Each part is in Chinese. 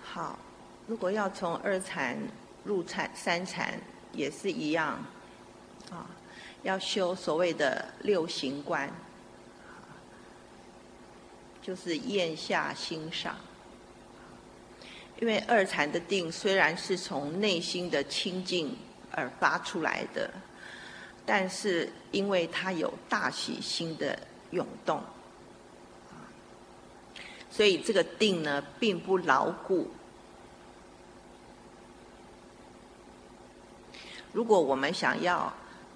好，如果要从二禅入三禅，也是一样啊，要修所谓的六行观，就是咽下心上。因为二禅的定虽然是从内心的清净而发出来的，但是因为它有大喜心的涌动，所以这个定呢并不牢固。如果我们想要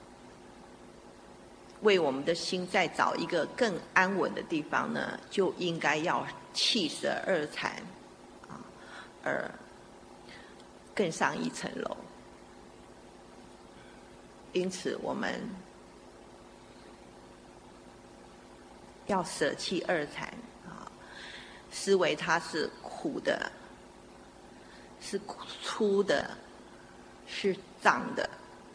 为我们的心再找一个更安稳的地方呢，就应该要弃舍二禅而更上一层楼。因此我们要舍弃二禅思维它是苦的，是粗的，是脏的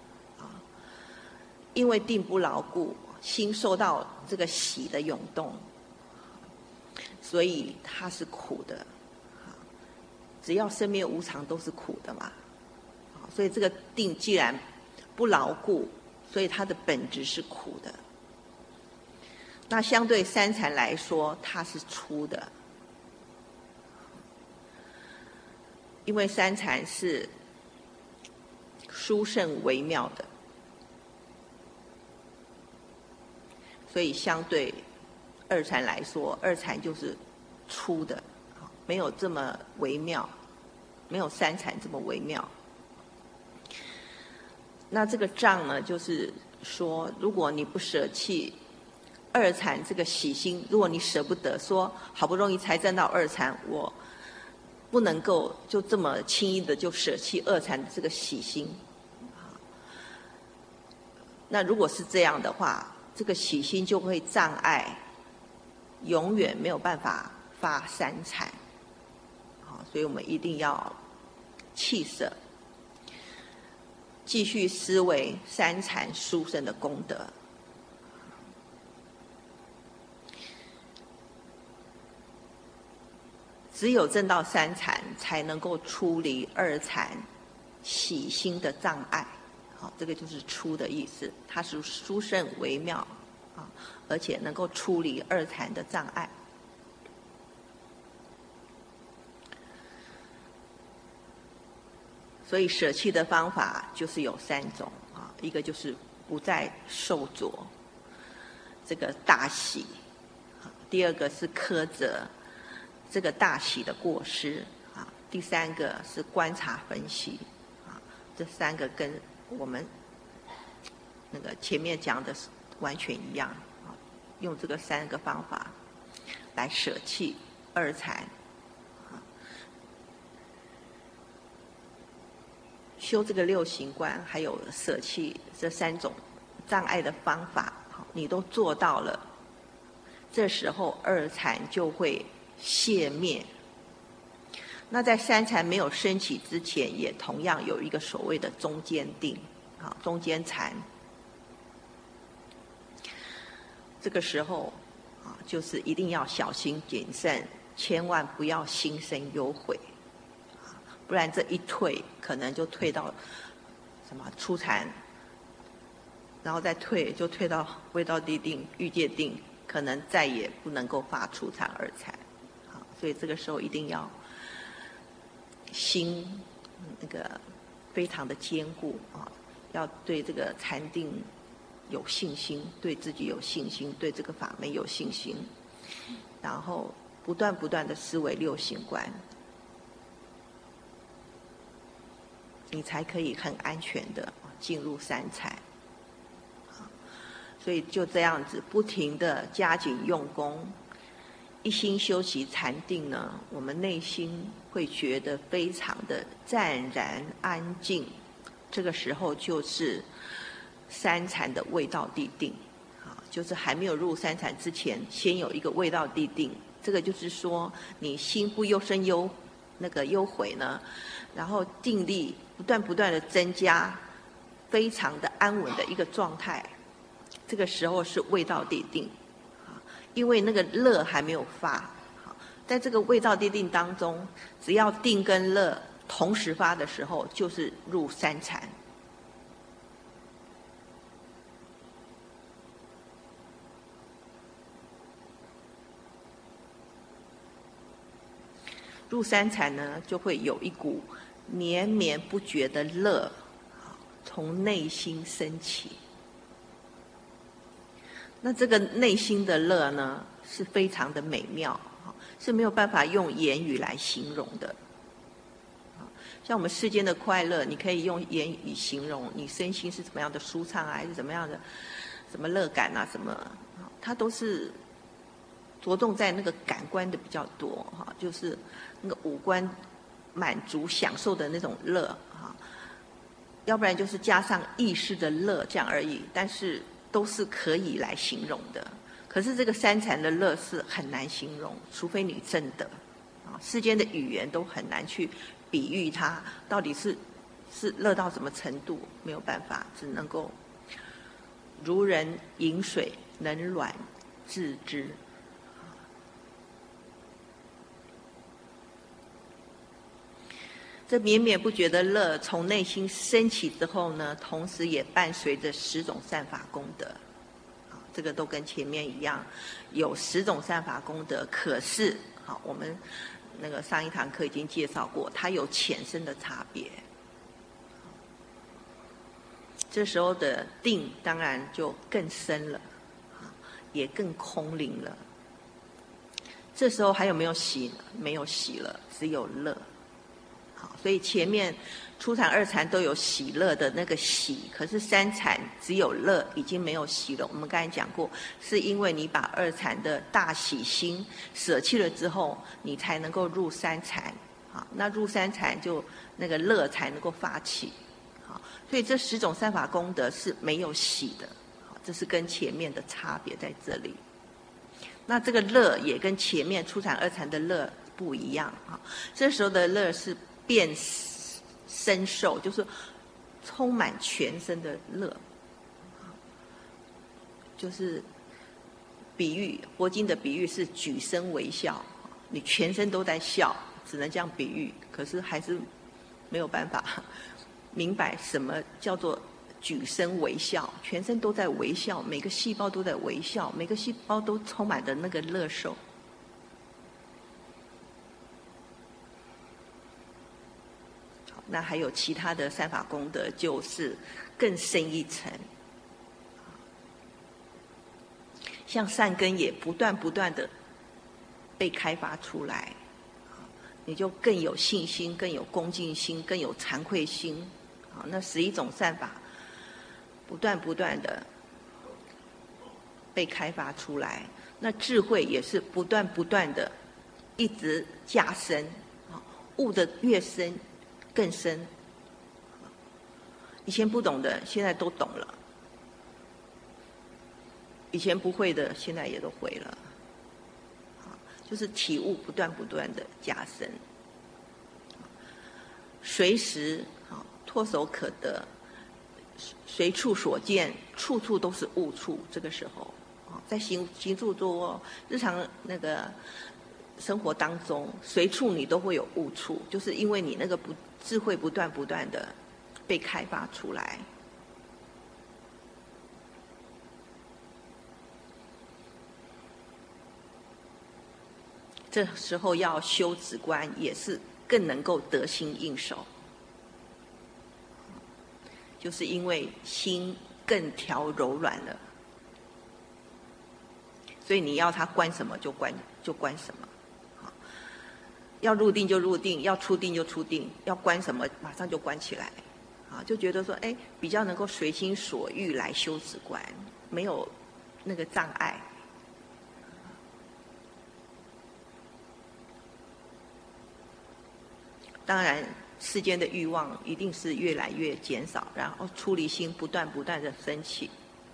因为定不牢固，心受到这个喜的涌动，所以它是苦的。只要生灭无常都是苦的嘛，所以这个定既然不牢固，所以它的本质是苦的。那相对三禅来说，它是粗的，因为三禅是殊胜微妙的，所以相对二禅来说，二禅就是粗的，没有这么微妙，没有三禅这么微妙。那这个障呢，就是说，如果你不舍弃二禅这个喜心，如果你舍不得说，好不容易才证到二禅，我不能够就这么轻易的就舍弃二禅的这个喜心。那如果是这样的话，这个喜心就会障碍，永远没有办法发三禅。所以我们一定要弃舍，继续思维三禅殊胜的功德。只有证到三禅，才能够出离二禅喜心的障碍。这个就是出的意思，它是殊胜微妙而且能够出离二禅的障碍。所以舍弃的方法就是有三种一个就是不再受着这个大喜，第二个是苛责这个大喜的过失第三个是观察分析这三个跟我们那个前面讲的完全一样用这个三个方法来舍弃二禅。修这个六行观，还有舍弃这三种障碍的方法，你都做到了，这时候二禅就会熄灭。那在三禅没有升起之前，也同样有一个所谓的中间定，中间禅。这个时候就是一定要小心谨慎，千万不要心生忧悔。不然这一退可能就退到什么初禅，然后再退就退到未到地定、欲界定，可能再也不能够发初禅二禅。所以这个时候一定要心那个非常的坚固要对这个禅定有信心，对自己有信心，对这个法门有信心，然后不断的思维六行观，你才可以很安全的进入三禅。所以就这样子不停的加紧用功，一心修习禅定呢，我们内心会觉得非常的湛然安静。这个时候就是三禅的未到地定就是还没有入三禅之前，先有一个未到地定。这个就是说你心不忧生忧悔呢，然后定力不断的增加，非常的安稳的一个状态。这个时候是未到地定因为那个乐还没有发在这个味道定当中，只要定跟乐同时发的时候，就是入三禅。入三禅呢，就会有一股绵绵不绝的乐，从内心升起。那这个内心的乐呢，是非常的美妙，是没有办法用言语来形容的。像我们世间的快乐，你可以用言语形容，你身心是怎么样的舒畅啊，还是怎么样的什么乐感啊，什么，它都是着重在那个感官的比较多，就是那个五官满足享受的那种乐，要不然就是加上意识的乐这样而已，但是都是可以来形容的。可是这个三禅的乐是很难形容，除非你证得，世间的语言都很难去比喻它到底是乐到什么程度，没有办法，只能够如人饮水，冷暖自知。这绵绵不绝的乐从内心升起之后呢，同时也伴随着10种善法功德。这个都跟前面一样，有10种善法功德。可是，我们那个上一堂课已经介绍过，它有浅深的差别。这时候的定当然就更深了，也更空灵了。这时候还有没有喜？没有喜了，只有乐。所以前面初禅、二禅都有喜乐的那个喜，可是三禅只有乐，已经没有喜了。我们刚才讲过，是因为你把二禅的大喜心舍弃了之后，你才能够入三禅。那入三禅就那个乐才能够发起。所以这10种善法功德是没有喜的，这是跟前面的差别在这里。那这个乐也跟前面初禅、二禅的乐不一样。这时候的乐是遍身受，就是充满全身的乐，就是比喻佛经的比喻是举身微笑，你全身都在笑，只能这样比喻，可是还是没有办法明白什么叫做举身微笑，全身都在微笑，每个细胞都在微笑，每个细胞都充满着那个乐受。那还有其他的善法功德，就是更深一层，像善根也不断的被开发出来，你就更有信心，更有恭敬心，更有惭愧心。那11种善法不断的被开发出来，那智慧也是不断的一直加深，悟得越深更深。以前不懂的现在都懂了，以前不会的现在也都会了，就是体悟不断的加深，随时唾手可得，随处所见，处处都是悟处。这个时候在行住坐卧日常那个生活当中，随处你都会有悟处，就是因为你那个智慧不断的被开发出来。这时候要修止观，也是更能够得心应手，就是因为心更调柔软了，所以你要它关什么就关什么。要入定就入定，要出定就出定，要关什么马上就关起来，就觉得说，比较能够随心所欲来修止观，没有那个障碍。当然，世间的欲望一定是越来越减少，然后出离心不断的升起。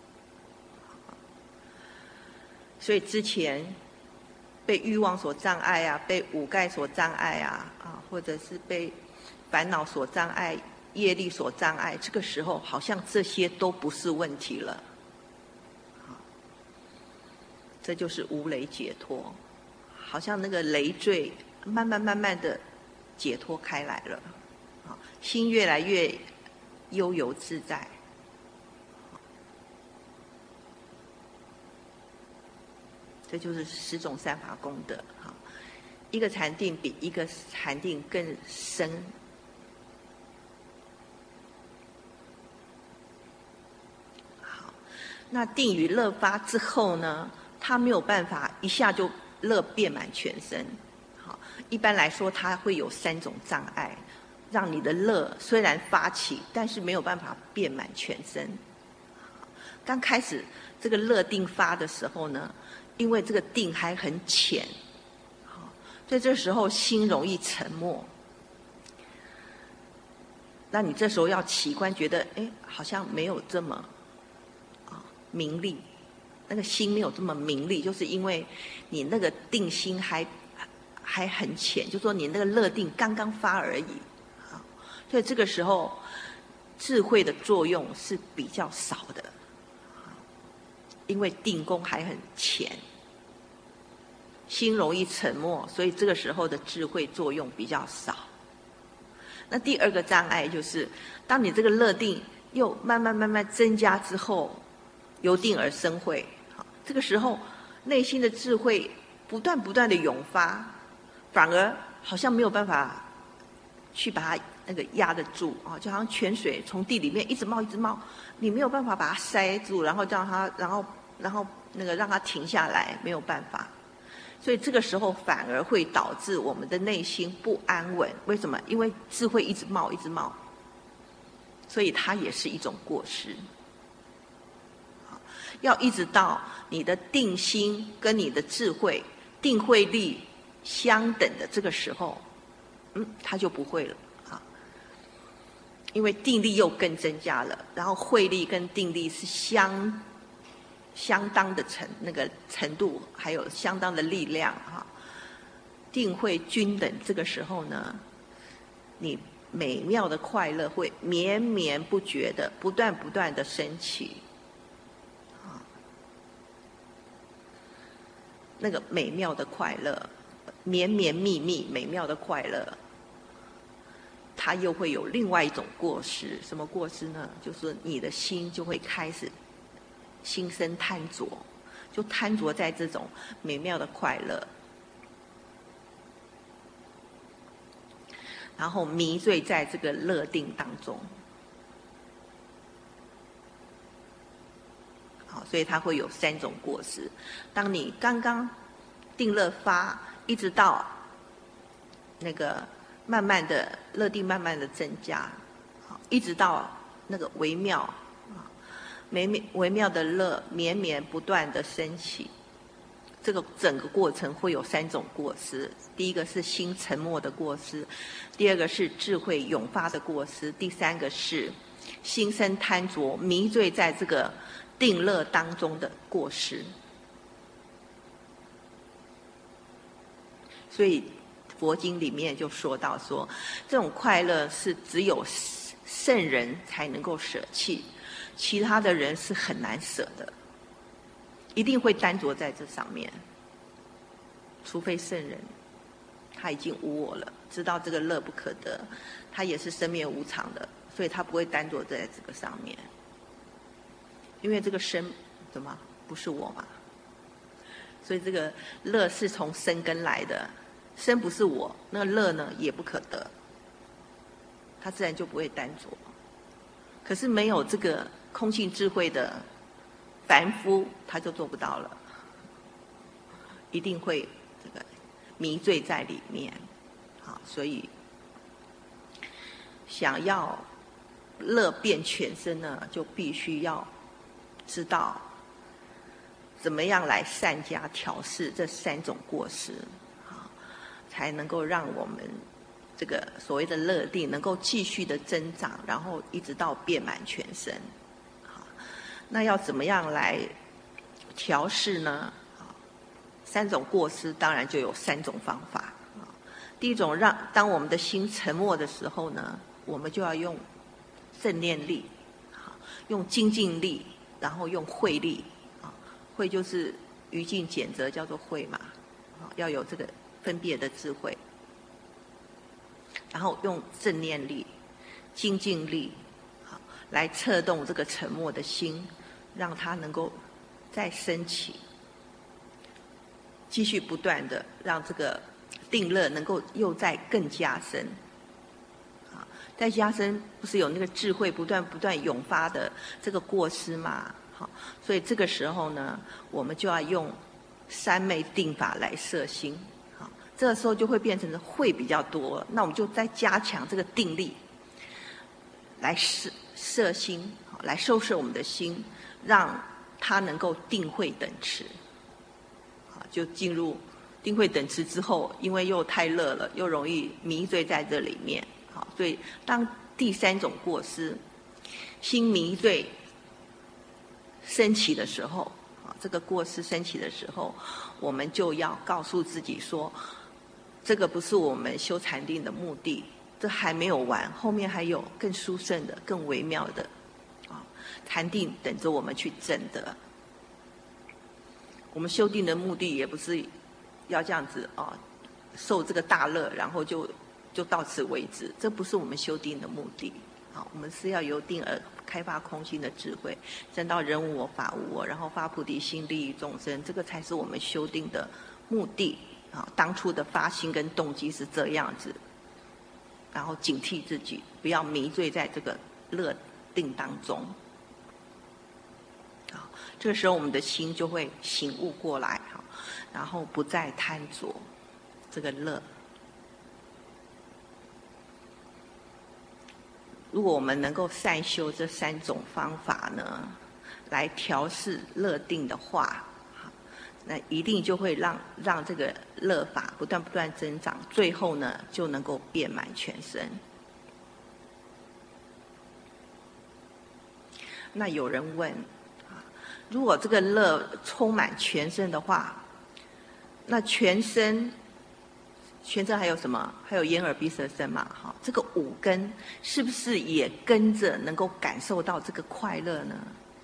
所以之前被欲望所障碍啊，被五盖所障碍啊，或者是被烦恼所障碍、业力所障碍，这个时候好像这些都不是问题了。这就是无累解脱。 好像那个累赘慢慢的解脱开来了，心越来越悠游自在。这就是10种善法功德。一个禅定比一个禅定更深。好，那定与乐发之后呢，它没有办法一下就乐遍满全身。好，一般来说，它会有3种障碍，让你的乐虽然发起，但是没有办法遍满全身。刚开始这个乐定发的时候呢，因为这个定还很浅，所以这时候心容易沉没。那你这时候要起观，觉得好像没有这么明利，那个心没有这么明利，就是因为你那个定心还很浅，就说你那个乐定刚刚发而已。所以这个时候智慧的作用是比较少的，因为定功还很浅，心容易沉没，所以这个时候的智慧作用比较少。那第2个障碍就是，当你这个乐定又慢慢增加之后，由定而生慧，这个时候内心的智慧不断的涌发，反而好像没有办法去把它那个压得住啊，就好像泉水从地里面一直冒，你没有办法把它塞住，然后让它，然后那个让它停下来，没有办法。所以这个时候反而会导致我们的内心不安稳。为什么？因为智慧一直冒，所以它也是一种过失。要一直到你的定心跟你的智慧、定慧力相等的这个时候，它就不会了啊。因为定力又更增加了，然后慧力跟定力是相当的那个程度，还有相当的力量哈，定慧均等。这个时候呢，你美妙的快乐会绵绵不绝的不断的升起，那个美妙的快乐，绵绵密密美妙的快乐，它又会有另外一种过失。什么过失呢？就是你的心就会开始心生贪着，就贪着在这种美妙的快乐，然后迷醉在这个乐定当中。好，所以它会有3种过失。当你刚刚定乐发，一直到那个慢慢的乐定慢慢的增加，一直到那个微妙微妙的乐绵绵不断的升起，这个整个过程会有3种过失。第一个是心沉默的过失，第2个是智慧涌发的过失，第3个是心生贪着迷醉在这个定乐当中的过失。所以佛经里面就说到说，这种快乐是只有圣人才能够舍弃，其他的人是很难舍的，一定会耽着在这上面。除非圣人他已经无我了，知道这个乐不可得，他也是生灭无常的，所以他不会耽着在这个上面。因为这个生怎么不是我嘛，所以这个乐是从生根来的，生不是我，那个乐呢也不可得，他自然就不会耽着。可是没有这个空性智慧的凡夫，他就做不到了，一定会这个迷醉在里面。好，所以想要乐遍全身呢，就必须要知道怎么样来善加调试这3种过失，才能够让我们这个所谓的乐定能够继续的增长，然后一直到遍满全身。那要怎么样来调试呢？3种过失当然就有3种方法。第一种，当我们的心沉默的时候呢，我们就要用正念力，用精进力，然后用慧力。慧就是于境简则叫做慧嘛， 要有这个分别的智慧，然后用正念力、精进力，来策动这个沉默的心，让它能够再升起，继续不断的让这个定乐能够又再更加深。再加深不是有那个智慧不断涌发的这个过失嘛？好，所以这个时候呢，我们就要用三昧定法来摄心。好，这个时候就会变成慧比较多，那我们就再加强这个定力，来摄心，来收摄我们的心，让它能够定慧等持。好，就进入定慧等持之后，因为又太乐了，又容易迷醉在这里面。好，所以当第三种过失心迷醉升起的时候，这个过失升起的时候，我们就要告诉自己说，这个不是我们修禅定的目的，这还没有完，后面还有更殊胜的、更微妙的禅定等着我们去证得。我们修定的目的也不是要这样子受这个大乐，然后就到此为止，这不是我们修定的目的。好，我们是要由定而开发空心的智慧，证到人无我法无我，然后发菩提心利益众生，这个才是我们修定的目的。当初的发心跟动机是这样子，然后警惕自己不要迷醉在这个乐定当中。好，这个时候我们的心就会醒悟过来，然后不再贪着这个乐。如果我们能够善修这三种方法呢，来调适乐定的话，那一定就会让这个乐法不断增长，最后呢就能够遍满全身。那有人问，如果这个乐充满全身的话，那全身还有什么？还有眼耳鼻舌身嘛，这个五根是不是也跟着能够感受到这个快乐呢？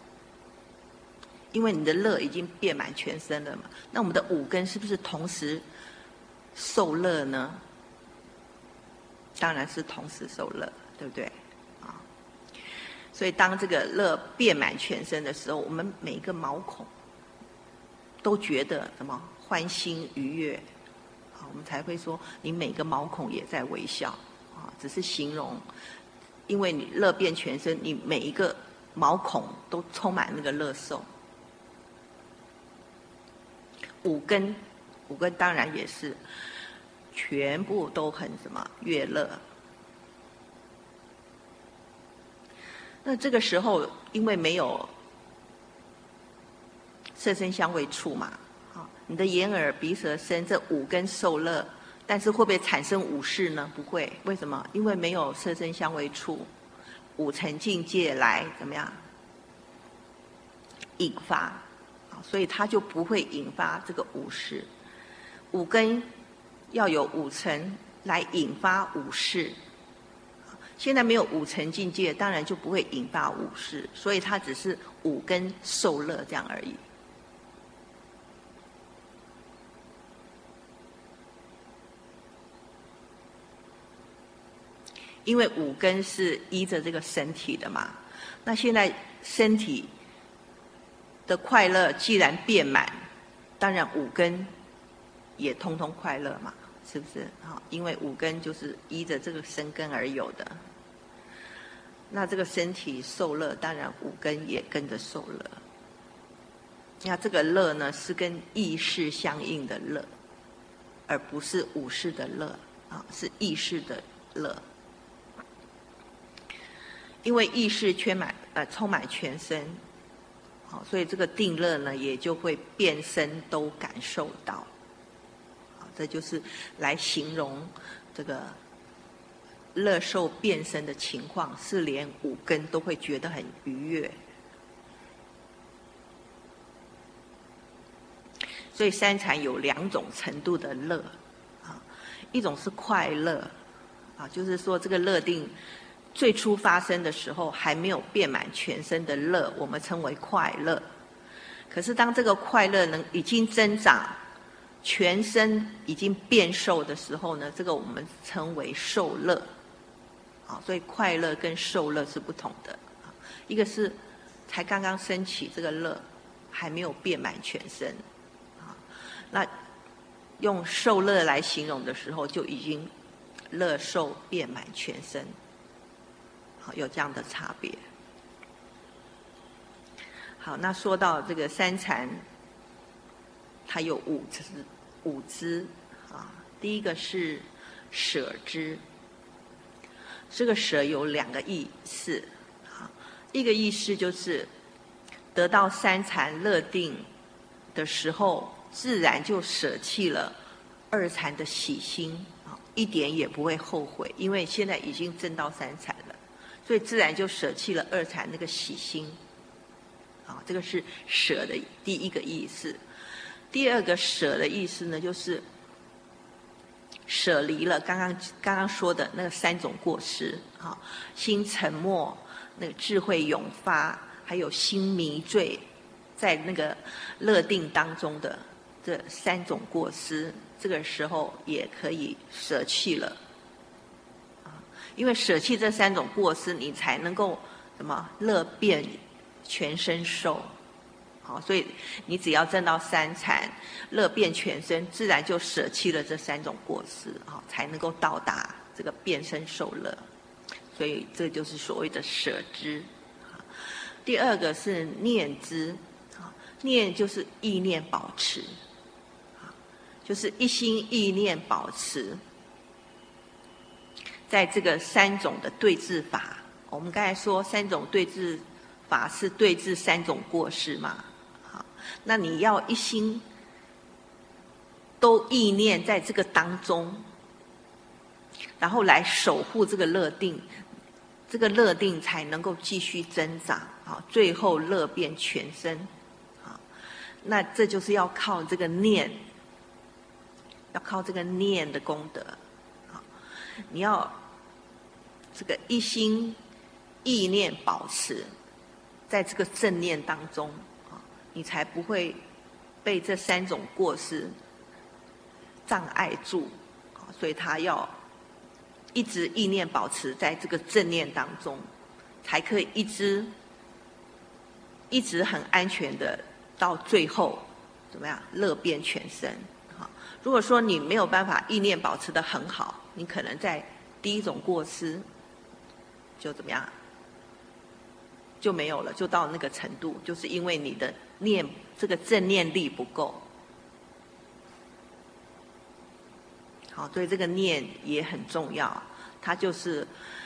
因为你的乐已经遍满全身了嘛，那我们的五根是不是同时受乐呢？当然是同时受乐，对不对？所以当这个乐遍满全身的时候，我们每一个毛孔都觉得什么欢欣愉悦。我们才会说你每个毛孔也在微笑，只是形容，因为你乐遍全身，你每一个毛孔都充满那个乐受。五根当然也是全部都很什么悦乐。那这个时候因为没有色声香味触嘛，你的眼耳鼻舌身这五根受乐，但是会不会产生五识呢？不会，为什么？因为没有色声香味触，五尘境界来怎么样引发，所以它就不会引发这个五识。五根要有五尘来引发五识，现在没有五尘境界，当然就不会引发五识，所以它只是五根受乐这样而已。因为五根是依着这个身体的嘛，那现在身体的快乐既然遍满，当然五根也通通快乐嘛，是不是？因为五根就是依着这个身根而有的，那这个身体受乐，当然五根也跟着受乐。那这个乐呢，是跟意识相应的乐，而不是五识的乐，是意识的乐。因为意识充满全身，所以这个定乐呢也就会遍身都感受到。这就是来形容这个乐受遍身的情况，是连五根都会觉得很愉悦。所以三禅有两种程度的乐，一种是快乐，就是说这个乐定最初发生的时候还没有遍满全身的乐，我们称为快乐。可是当这个快乐已经增长， 全身已经变瘦的时候呢，这个我们称为受乐。所以快乐跟受乐是不同的。一个是才刚刚升起这个乐，还没有遍满全身。那用受乐来形容的时候，就已经乐受遍满全身。有这样的差别。好，那说到这个三禅，它有五支第一个是舍支。这个舍有2个意思，一个意思就是得到三禅乐定的时候，自然就舍弃了二禅的喜心，一点也不会后悔，因为现在已经证到三禅了，所以自然就舍弃了二禅那个喜心。这个是舍的第一个意思。第二个舍的意思呢，就是舍离了刚刚说的那个3种过失，心沉默、那个智慧永发，还有心迷醉，在那个乐定当中的这3种过失，这个时候也可以舍弃了。因为舍弃这3种过失，你才能够什么乐遍全身受。所以你只要证到三禅，乐遍全身，自然就舍弃了这3种过失，才能够到达这个遍身受乐。所以这就是所谓的舍支。第二个是念支，念就是意念保持，就是一心意念保持在这个3种的对治法。我们刚才说3种对治法是对治3种过失嘛。那你要一心都意念在这个当中，然后来守护这个乐定，这个乐定才能够继续增长，最后乐遍全身。那这就是要靠这个念，要靠这个念的功德。你要这个一心意念保持在这个正念当中，你才不会被这3种过失障碍住。所以他要一直意念保持在这个正念当中，才可以一直很安全的到最后怎么样乐遍全身。如果说你没有办法意念保持得很好，你可能在第1种过失就怎么样就没有了，就到那个程度，就是因为你的念这个正念力不够。所以这个念也很重要，它就是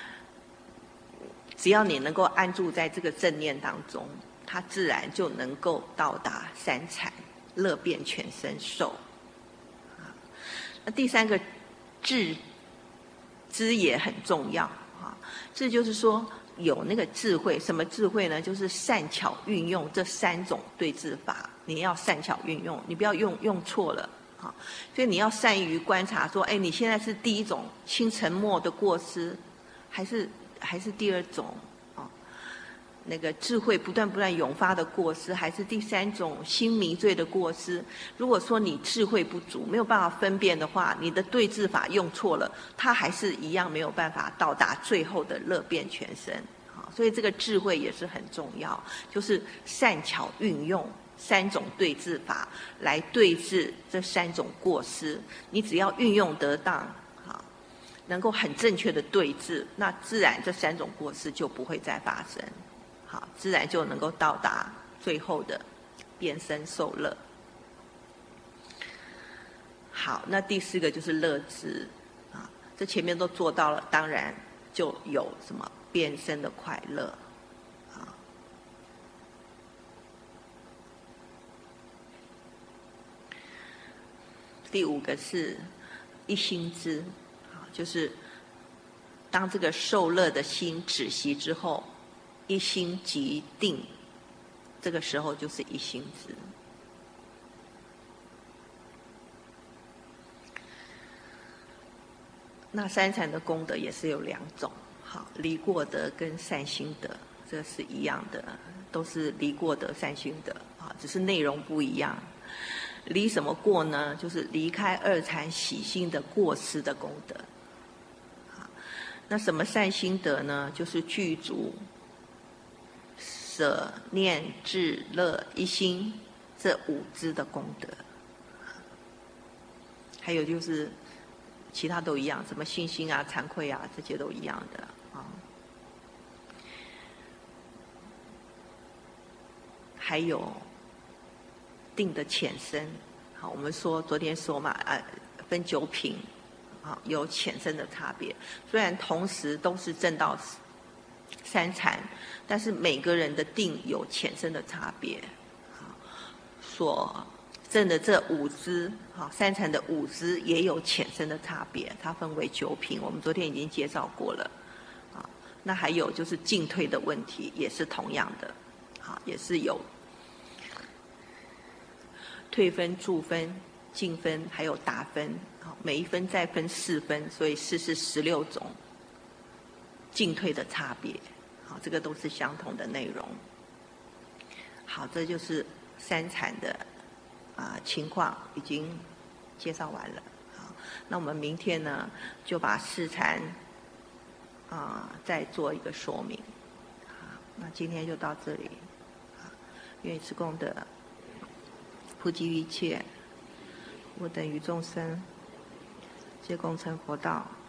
只要你能够安住在这个正念当中，它自然就能够到达三禅，乐遍全身受。那第3个智也很重要。智就是说有那个智慧，什么智慧呢？就是善巧运用这3种对治法，你要善巧运用，你不要用错了。所以你要善于观察说，你现在是第1种心沉默的过失，还是第2种那个智慧不断涌发的过失，还是第3种心迷醉的过失。如果说你智慧不足，没有办法分辨的话，你的对治法用错了，它还是一样没有办法到达最后的乐遍全身。所以这个智慧也是很重要，就是善巧运用3种对治法来对治这3种过失。你只要运用得当，能够很正确的对治，那自然这3种过失就不会再发生。自然就能够到达最后的遍身受乐。好，那第4个就是乐知。这前面都做到了，当然就有什么遍身的快乐。第5个是一心知，就是当这个受乐的心止息之后，一心即定，这个时候就是一心知。那3禅的功德也是有2种，离过德跟善心德，这是一样的，都是离过德善心德，只是内容不一样。 离什么过呢？就是离开二禅喜心的过失的功德。那什么善心得呢？就是具足舍念智乐一心这五支的功德。还有就是其他都一样，什么信心啊、惭愧啊，这些都一样的啊。还有定的浅深，好，我们昨天说嘛，分9品，啊，有浅深的差别。虽然同时都是证到三禅，但是每个人的定有浅深的差别。所证的这5支，三禅的5支也有浅深的差别，它分为9品，我们昨天已经介绍过了。那还有就是进退的问题，也是同样的，也是有退分、助分、进分，还有达分，每一分再分4分，所以是16种进退的差别。好，这个都是相同的内容。好，这就是三禅的情况已经介绍完了。好，那我们明天呢就把4禅再做一个说明。好，那今天就到这里。愿以此功德普及于一切，我等于众生，皆共成佛道。